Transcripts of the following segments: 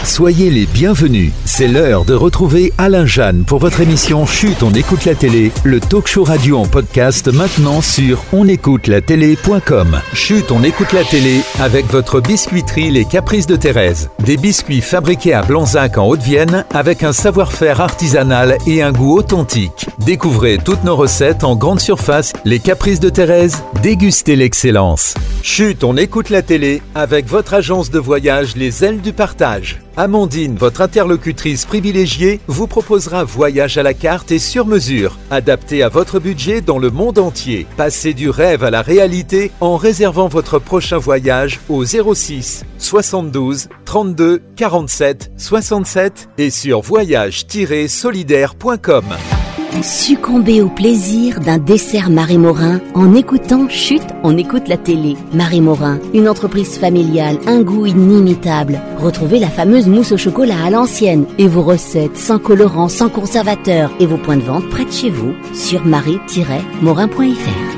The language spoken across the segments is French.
Soyez les bienvenus. C'est l'heure de retrouver Alain Jeanne pour votre émission Chut, on écoute la télé, le talk show radio en podcast maintenant sur onécoutelatélé.com. Chut, on écoute la télé avec votre biscuiterie Les Caprices de Thérèse. Des biscuits fabriqués à Blanzac en Haute-Vienne avec un savoir-faire artisanal et un goût authentique. Découvrez toutes nos recettes en grande surface. Les Caprices de Thérèse, dégustez l'excellence. Chut, on écoute la télé avec votre agence de voyage Les Ailes du Partage. Amandine, votre interlocutrice privilégiée, vous proposera voyage à la carte et sur mesure, adapté à votre budget dans le monde entier. Passez du rêve à la réalité en réservant votre prochain voyage au 06 72 32 47 67 et sur voyage-solidaire.com. Succombez au plaisir d'un dessert Marie Morin en écoutant Chut, on écoute la télé. Marie Morin, une entreprise familiale, un goût inimitable. Retrouvez la fameuse mousse au chocolat à l'ancienne et vos recettes sans colorant, sans conservateur et vos points de vente près de chez vous sur marie-morin.fr.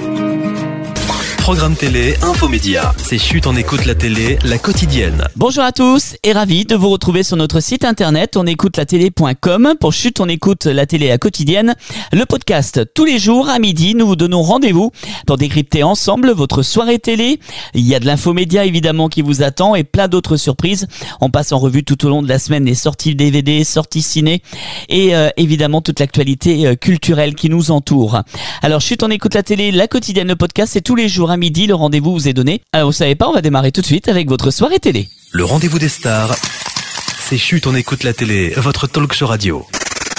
Programme télé, infomédia. C'est Chut, on écoute la télé, la quotidienne. Bonjour à tous et ravi de vous retrouver sur notre site internet onécoutelatélé.com pour Chut, on écoute la télé la quotidienne. Le podcast tous les jours à midi, nous vous donnons rendez-vous pour décrypter ensemble votre soirée télé. Il y a de l'infomédia évidemment qui vous attend et plein d'autres surprises. On passe en revue tout au long de la semaine les sorties DVD, sorties ciné et évidemment toute l'actualité culturelle qui nous entoure. Alors Chut, on écoute la télé, la quotidienne, le podcast, c'est tous les jours à midi, le rendez-vous vous est donné. Alors vous savez pas, on va démarrer tout de suite avec votre soirée télé. Le rendez-vous des stars, c'est Chut, on écoute la télé, votre talk show radio.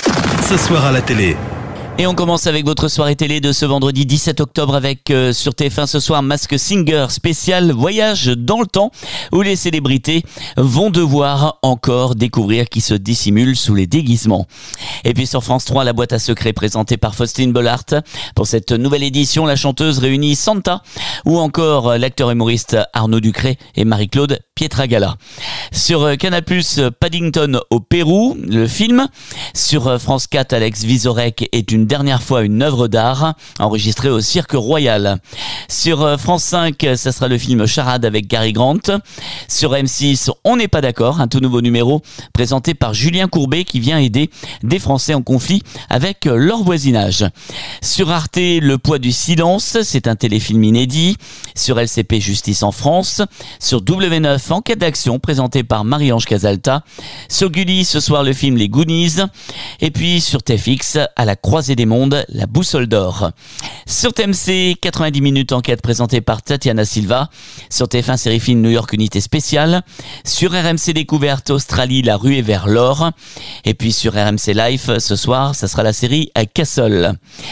Ce soir à la télé. Et on commence avec votre soirée télé de ce vendredi 17 octobre avec sur TF1 ce soir Masked Singer spécial voyage dans le temps où les célébrités vont devoir encore découvrir qui se dissimule sous les déguisements. Et puis sur France 3, la boîte à secrets présentée par Faustine Bollard. Pour cette nouvelle édition, la chanteuse réunit Santa ou encore l'acteur humoriste Arnaud Ducré et Marie-Claude Pietragala. Sur Canal+, Paddington au Pérou, le film. Sur France 4, Alex Vizorek est une dernière fois une œuvre d'art enregistrée au Cirque Royal. Sur France 5, ça sera le film Charade avec Cary Grant. Sur M6, On n'est pas d'accord, un tout nouveau numéro présenté par Julien Courbet qui vient aider des Français en conflit avec leur voisinage. Sur Arte, Le poids du silence, c'est un téléfilm inédit. Sur LCP, Justice en France. Sur W9, Enquête d'action présenté par Marie-Ange Casalta. Sur Gulli, ce soir le film Les Goonies. Et puis sur TFX, À la croisée des mondes, La boussole d'or. Sur TMC, 90 minutes enquête présentée par Tatiana Silva. Sur TF1 série film New York Unité spéciale. Sur RMC Découverte Australie, La ruée vers l'or. Et puis sur RMC Life, ce soir, ça sera la série Castle.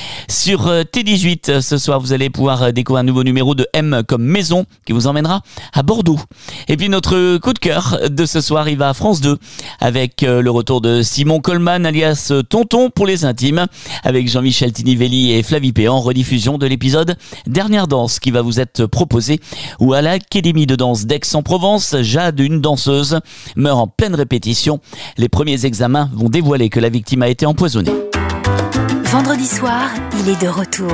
Sur T18, ce soir, vous allez pouvoir découvrir un nouveau numéro de M comme maison qui vous emmènera à Bordeaux. Et puis notre coup de cœur de ce soir, il va à France 2 avec le retour de Simon Coleman alias Tonton pour les intimes avec Jean-Michel Tinivelli et Flavie Péan, rediffusion de l'épisode Dernière danse qui va vous être proposé où à l'Académie de danse d'Aix-en-Provence, Jade, une danseuse, meurt en pleine répétition. Les premiers examens vont dévoiler que la victime a été empoisonnée. Vendredi soir, il est de retour.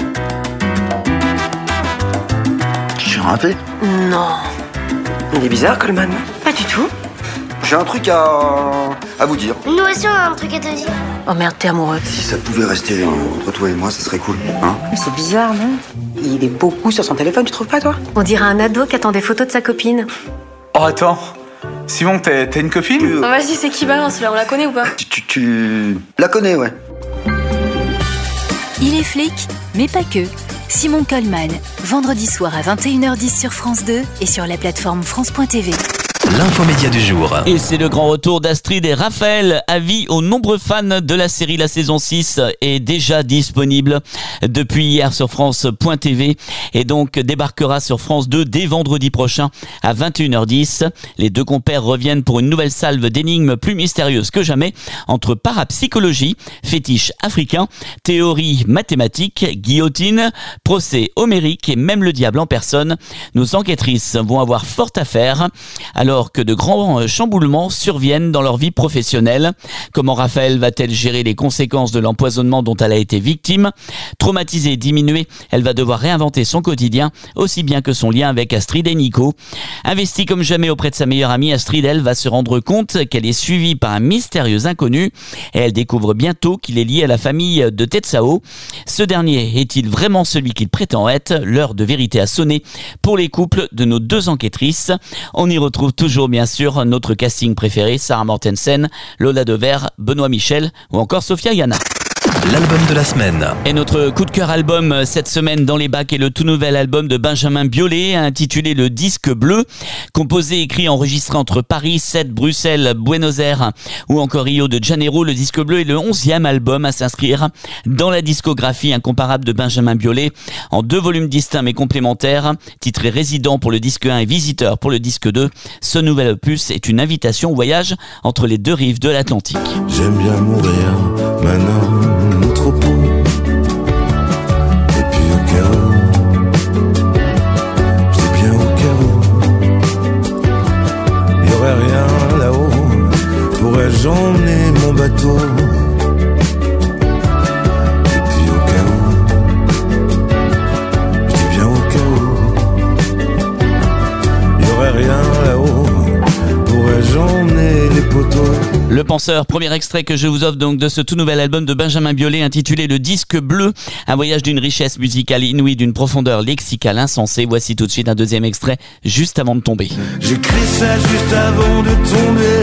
Je suis raté. Non. Il est bizarre, Coleman. Pas du tout. J'ai un truc à vous dire. Nous aussi, on a un truc à te dire. Oh merde, t'es amoureux. Si ça pouvait rester entre toi et moi, ça serait cool, hein? Mais c'est bizarre, non? Il est beaucoup sur son téléphone, tu trouves pas, toi? On dirait un ado qui attend des photos de sa copine. Oh, attends. Simon, t'as une copine? Oh, vas-y, c'est qui balance là? On la connaît ou pas? Tu la connais, ouais. Il est flic, mais pas que. Simon Coleman, vendredi soir à 21h10 sur France 2 et sur la plateforme France.tv. L'infomédia du jour. Et c'est le grand retour d'Astrid et Raphaël. Avis aux nombreux fans de la série. La saison 6 est déjà disponible depuis hier sur France.tv et donc débarquera sur France 2 dès vendredi prochain à 21h10. Les deux compères reviennent pour une nouvelle salve d'énigmes plus mystérieuses que jamais entre parapsychologie, fétiche africain, théorie mathématique, guillotine, procès homérique et même le diable en personne. Nos enquêtrices vont avoir fort à faire. Alors alors que de grands chamboulements surviennent dans leur vie professionnelle. Comment Raphaël va-t-elle gérer les conséquences de l'empoisonnement dont elle a été victime? Traumatisée, diminuée, elle va devoir réinventer son quotidien, aussi bien que son lien avec Astrid et Nico. Investie comme jamais auprès de sa meilleure amie, Astrid, elle, va se rendre compte qu'elle est suivie par un mystérieux inconnu et elle découvre bientôt qu'il est lié à la famille de Tetsao. Ce dernier est-il vraiment celui qu'il prétend être? L'heure de vérité a sonné pour les couples de nos deux enquêtrices. On y retrouve toujours bien sûr notre casting préféré, Sarah Mortensen, Lola Dever, Benoît Michel ou encore Sophia Yana. L'album de la semaine. Et notre coup de cœur album cette semaine dans les bacs est le tout nouvel album de Benjamin Biolay intitulé Le Disque Bleu. Composé, écrit, enregistré entre Paris, Sète, Bruxelles, Buenos Aires ou encore Rio de Janeiro, Le Disque Bleu est le 11e album à s'inscrire dans la discographie incomparable de Benjamin Biolay en 2 volumes distincts mais complémentaires. Titré Résident pour le disque 1 et Visiteur pour le disque 2, ce nouvel opus est une invitation au voyage entre les 2 rives de l'Atlantique. J'aime bien mourir maintenant. Trop beau. Et puis au cas où, je dis bien au cas où, il y aurait rien là-haut, pourrais-je emmener mon bateau? Et puis au cas où, je dis bien au cas où, il y aurait rien là-haut, pourrais-je emmener les poteaux? Le Penseur, premier extrait que je vous offre donc de ce tout nouvel album de Benjamin Biolay intitulé Le Disque Bleu, un voyage d'une richesse musicale inouïe, d'une profondeur lexicale insensée. Voici tout de suite un 2e extrait juste avant de tomber. J'écris ça juste avant de tomber,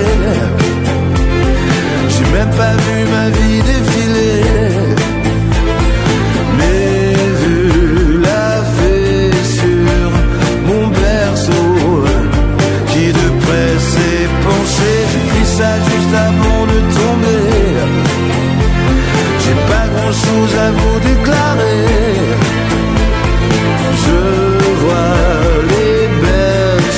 j'ai même pas vu ma vie défiler, mais vu la fée sur mon berceau qui de près s'est penché. J'écris ça juste avant de tomber, j'ai pas grand chose à vous déclarer, je vois les belles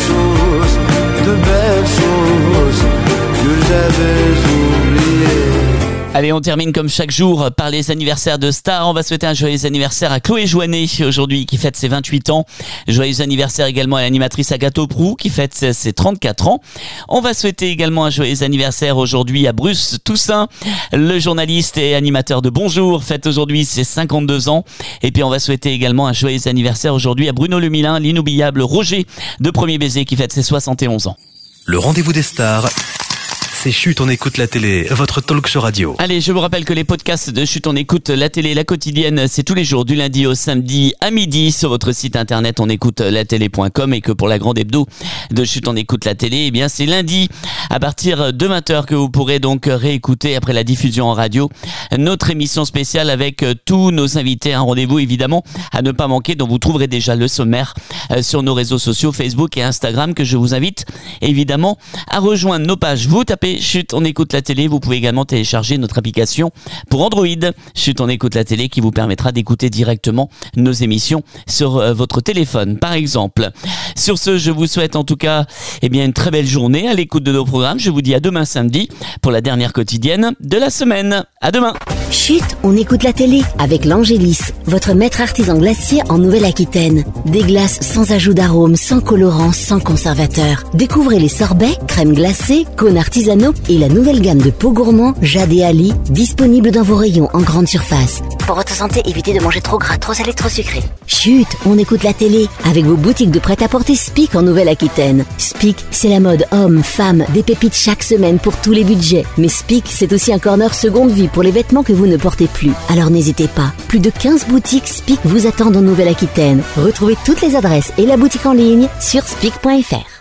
choses que j'avais oubliées. Allez, on termine comme chaque jour par les anniversaires de stars. On va souhaiter un joyeux anniversaire à Chloé Jouanet aujourd'hui qui fête ses 28 ans. Joyeux anniversaire également à l'animatrice Agathe Auproux qui fête ses 34 ans. On va souhaiter également un joyeux anniversaire aujourd'hui à Bruce Toussaint, le journaliste et animateur de Bonjour, fête aujourd'hui ses 52 ans. Et puis on va souhaiter également un joyeux anniversaire aujourd'hui à Bruno Lemilin, l'inoubliable Roger de Premier Baiser qui fête ses 71 ans. Le rendez-vous des stars. C'est Chut, on écoute la télé, votre talk show radio. Allez, je vous rappelle que les podcasts de Chut, on écoute la télé, la quotidienne, c'est tous les jours du lundi au samedi à midi sur votre site internet onécoutelatélé.com et que pour la grande hebdo de Chut, on écoute la télé, eh bien c'est lundi à partir de 20h que vous pourrez donc réécouter après la diffusion en radio notre émission spéciale avec tous nos invités. Un rendez-vous évidemment à ne pas manquer dont vous trouverez déjà le sommaire sur nos réseaux sociaux Facebook et Instagram que je vous invite évidemment à rejoindre nos pages. Vous tapez Chut, on écoute la télé. Vous pouvez également télécharger notre application pour Android. Chut, on écoute la télé qui vous permettra d'écouter directement nos émissions sur votre téléphone, par exemple. Sur ce, je vous souhaite en tout cas une très belle journée à l'écoute de nos programmes. Je vous dis à demain samedi pour la dernière quotidienne de la semaine. À demain. Chut, on écoute la télé avec l'Angélis, votre maître artisan glacier en Nouvelle-Aquitaine. Des glaces sans ajout d'arôme, sans colorant, sans conservateur. Découvrez les sorbets, crèmes glacées, cônes artisanaux et la nouvelle gamme de pots gourmands Jade et Ali, disponible dans vos rayons en grande surface. Pour votre santé, évitez de manger trop gras, trop salé, trop sucré. Chut, on écoute la télé avec vos boutiques de prêt-à-porter Spic en Nouvelle-Aquitaine. Spic, c'est la mode homme, femme, des pépites chaque semaine pour tous les budgets. Mais Spic, c'est aussi un corner seconde vie pour les vêtements que vous ne portez plus. Alors n'hésitez pas, plus de 15 boutiques Spic vous attendent en Nouvelle-Aquitaine. Retrouvez toutes les adresses et la boutique en ligne sur spic.fr.